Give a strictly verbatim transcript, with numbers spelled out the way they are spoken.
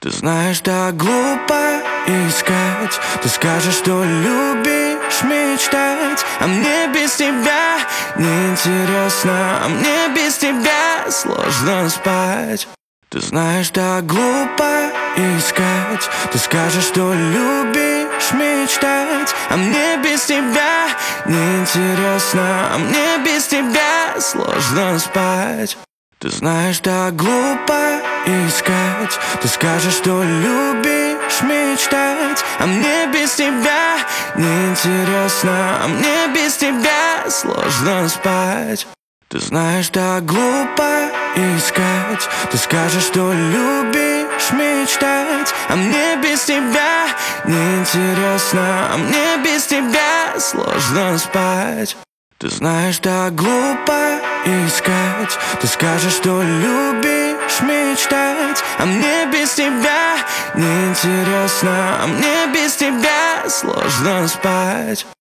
Ты знаешь, так глупо искать. Ты скажешь, что любишь мечтать, а мне без тебя неинтересно, а мне без тебя сложно спать. Ты знаешь, так глупо искать. Ты скажешь, что любишь мечтать, а мне без тебя неинтересно, а мне без тебя сложно спать. Ты знаешь, так глупо искать. Ты скажешь, что любишь мечтать, а мне без тебя неинтересно, а мне без тебя сложно спать. Ты знаешь, так глупо искать. Ты скажешь, что любишь мечтать, а мне без тебя неинтересно, а мне без тебя сложно спать. Ты знаешь, так глупо искать. Ты скажешь, что любишь мечтать, а мне без тебя неинтересно, а мне без тебя сложно спать.